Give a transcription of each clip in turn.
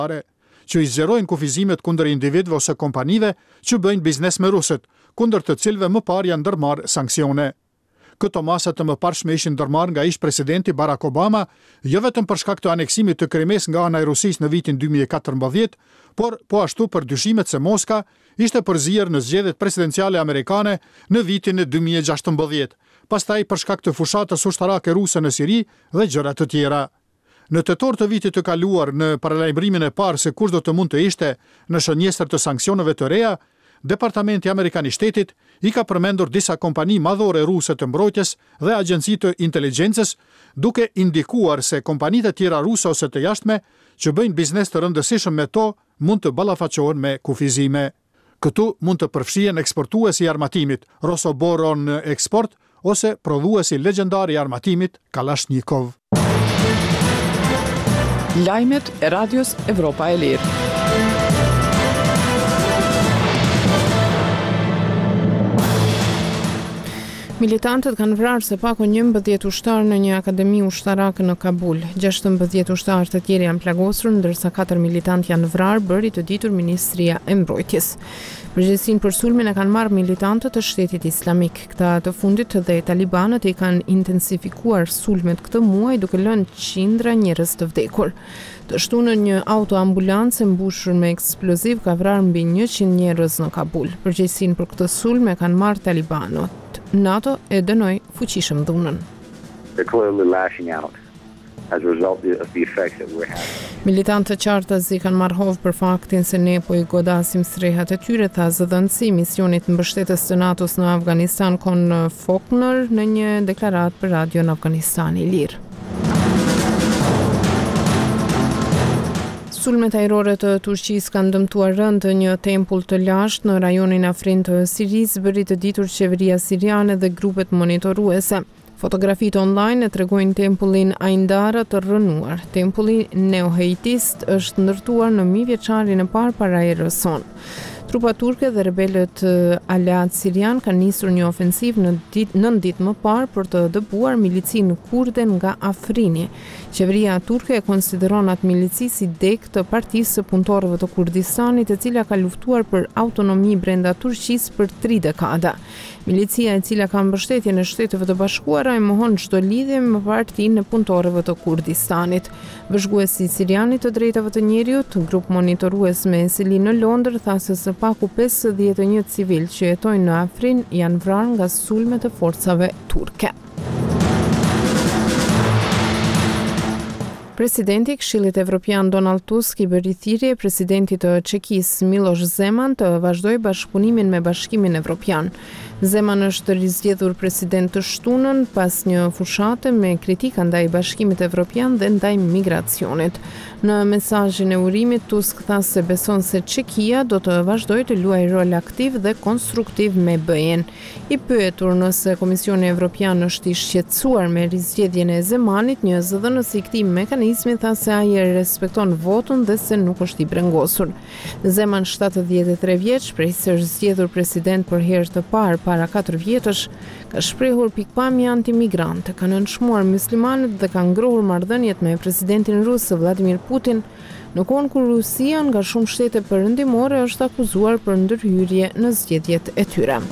që i zgjerojnë kufizimet kundër individëve ose kompanive që bëjnë biznes me rusët, kundër të cilëve më parë janë ndërmarrë sanksione. Këto masa të mëparshme ishin ndërmarrë nga ish presidenti Barack Obama, jo vetëm për shkak të aneksimit të Krimes nga ana e Rusisë në vitin 2014, por po ashtu për dyshimet se Moska ishte përzier në zgjedhjet presidenciale amerikane në vitin 2016, pastaj për shkak të fushatës ushtarake ruse në Siri dhe gjëra të tjera. Në tetor të vitit të kaluar, në paralajmërimin e parë se kush do të mund të ishte në shënjestër të sanksioneve të reja, Departamenti Amerikan i Shtetit i ka përmendur disa kompani madhore ruse të mbrojtjes dhe agjenci të inteligjencës, duke indikuar se kompanitë e tjera ruse ose të jashtme që bëjnë biznes të rëndësishëm me to mund të ballafaqohen me kufizime. Këtu mund të përfshihen eksportuesi i armatimit Rosoboron Export ose prodhuesi legjendar i armatimit Kalashnikov. Lajmet e Radios Evropa e Lirë. Militantët kanë vrarë së paku 11 ushtarë në një akademi ushtarake në Kabul. 16 ushtarë të tjerë janë plagosur, ndërsa 4 militantë janë vrarë, bëri të ditur Ministria e Mbrojtjes. Përgjegjësinë për sulmin e kanë marrë militantët e Shtetit Islamik. Këta të fundit dhe talibanët i kanë intensifikuar sulmet këtë muaj, duke lënë qindra njerëz të vdekur. Të shtunën një autoambulancë mbushur me eksploziv ka vrarë mbi 100 njerëz në Kabul. Përgjegjësinë për këtë sulm e kanë marrë talibanët. NATO e dënoi fuqishëm dhunën. Militantët e qartësi kanë marrë hovë për faktin se ne po i godasim strehat e tyre, tha zëdhënësi i misionit mbështetës të NATO-s në Afganistan Kon Faulkner në një deklaratë për Radio në Afganistan i Lirë. Sulmet ajrore të Turqisë kanë dëmtuar rënd një tempull të lashtë në rajonin afrin të Sirisë, bëri të ditur qeveria siriane dhe grupet monitoruese. Fotografitë online e tregojnë tempullin Aindara të rënuar. Tempulli neoheitist është ndërtuar në mijëvjeçarin e parë para erës sonë. Trupa turke dhe rebelët aleat sirian kanë nisur një ofensiv në 9 ditë më parë për të dëbuar milicin kurde nga Afrini. Qeveria turke e konsideron atë milici si dek të partisë së punëtorëve të Kurdistanit, e cila ka luftuar për autonomi brenda Turqisë për 3 dekada. Milicia e cila ka mbështetjen e Shteteve të Bashkuara e mohon çdo lidhje me Partinë e Punëtorëve të Kurdistanit. Vëzhguesi sirian i të drejtave të njeriut, grup monitorues me seli në Londër, tha se së paku 51 civil që jetojnë në Afrin janë vrarë nga sulmet e forcave turke. Presidenti i Këshillit Evropian Donald Tusk i bëri thirrje presidentit të Çekisë Miloš Zeman të vazhdojë bashkëpunimin me Bashkimin Evropian. Zeman është rizgjedhur president të shtunën pas një fushate me kritika ndaj Bashkimit Evropian dhe ndaj migracionit. Në mesazhin e urimit, Tusk tha se beson se Çekia do të vazhdojë të luajë rol aktiv dhe konstruktiv me BE-n. I pyetur nëse Komisioni Evropian është i shqetësuar me rizgjedhjen e Zemanit, një zëdhënës i këtij mekanizmi tha se ai e respekton votën dhe se nuk është i brengosur. Zeman, 73 vjeç, prej se është zgjedhur president për herë të parë para 4 vjetësh, ka shprehur pikpamje antimigrante, ka nënshmuar muslimanët dhe ka ngrohur marrëdhëniet me presidentin rus Vladimir Putin, në kohën kur Rusia nga shumë shtete perëndimore është akuzuar për ndërhyrje në zgjedhjet e tyre.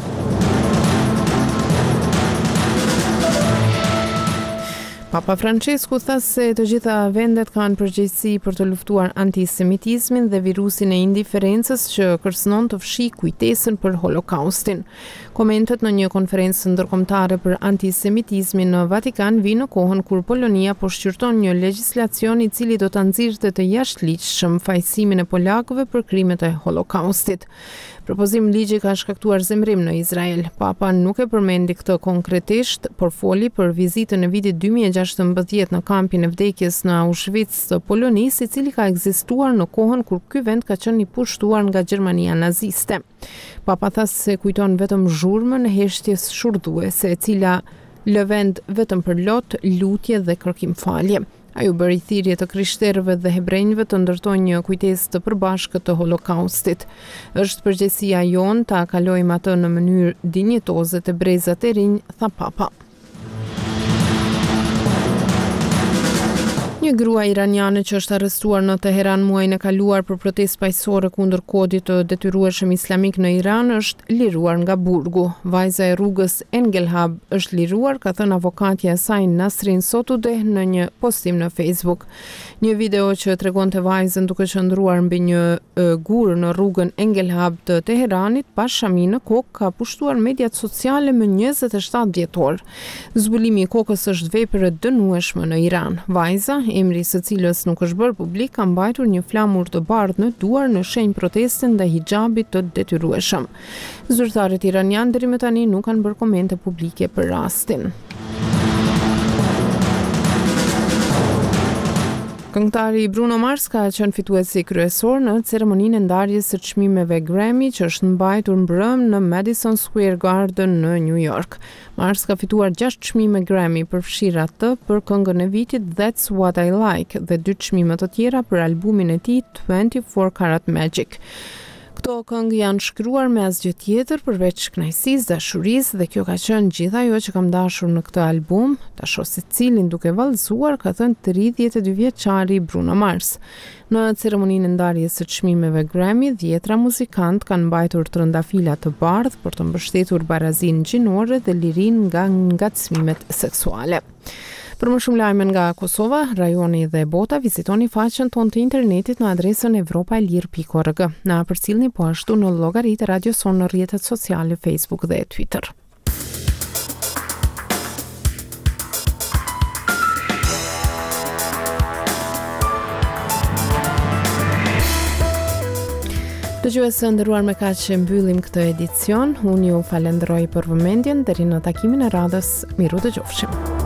Papa Francesku tha se të gjitha vendet kanë përgjegjësi për të luftuar antisemitizmin dhe virusin e indiferencës që kërcënon të fshijë kujtesën për Holokaustin. Komentet në një konferencë ndërkombëtare për antisemitizmin në Vatikan vijnë në kohën kur Polonia po shqyrton një legjislacion i cili do ta nxirrte të jashtëligjshëm fajësimin e polakëve për krimet e Holokaustit. Propozim ligji ka shkaktuar zemrim në Izrael. Papa nuk e përmendi këtë konkretisht, por foli për vizitën e vitit 2016 në kampin e vdekjes në Auschwitz të Polonisë, i cili ka ekzistuar në kohën kur ky vend ka qenë i pushtuar nga Gjermania naziste. Papa tha se kujton vetëm zhurmën e heshtjes shurdhuese, e cila lë vend vetëm për lot, lutje dhe kërkim falje. Ai u bëri thirrje të krishterëve dhe hebrejve të ndërtojnë një kujtesë të përbashkët të Holokaustit. Është përgjegjësia jon ta kalojmë atë në mënyrë dinjitoze te brezat e rinj, tha Papa. Një grua iraniane që është arrestuar në Teheran muajin e kaluar për protestë paqësore kundër kodit të detyrueshëm islamik në Iran është liruar nga burgu. Vajza e rrugës Engelhab është liruar, ka thënë avokatja e saj Nasrin Sotudeh në një postim në Facebook. Një video që tregonte vajzën duke qëndruar mbi një gur në rrugën Engelhab të Teheranit pas shami në kokë ka pushtuar mediat sociale më 27 dhjetor. Zbulimi i kokës është vepër e dënueshme në Iran. Vajza, emri së cilës nuk është bërë publik, ka mbajtur një flamur të bardhë në duar në shenjë proteste ndaj hijabit të detyrueshëm. Zyrtarët iranianë deri më tani nuk kanë bërë komente publike për rastin. Këngëtari Bruno Mars ka qenë fituesi kryesor në ceremoninë e ndarjes së çmimeve Grammy që është mbajtur mbrëm në Madison Square Garden në New York. Mars ka fituar 6 çmime Grammy, përfshirë atë për këngën e vitit That's What I Like dhe 2 çmime të tjera për albumin e tij 24 Karat Magic. Këto këngë janë shkruar me asgjë tjetër përveç kënaqësisë, dashurisë dhe kjo ka qenë gjithë ajo që kam dashur në këtë album, ta shoh se cilin duke vallëzuar, ka thënë 32 vjeçari Bruno Mars. Në ceremoninë e ndarjes së çmimeve Grammy, 10 muzikantë kanë mbajtur trëndafila të bardhë për të mbështetur barazinë gjinore dhe lirinë nga ngacmimet seksuale. Për më shumë lajme nga Kosova, rajoni dhe bota, vizitoni faqen tonë të internetit në adresën evropaelir.org. Na përcjellni po ashtu në llogaritë e Radio Son në rrjetet sociale Facebook dhe Twitter. Dëgjuesë nderuar, me kaq që mbyllim këtë edicion. Unë ju falenderoj për vëmendjen, deri në takimin e radhës. Miru dëgjofshim.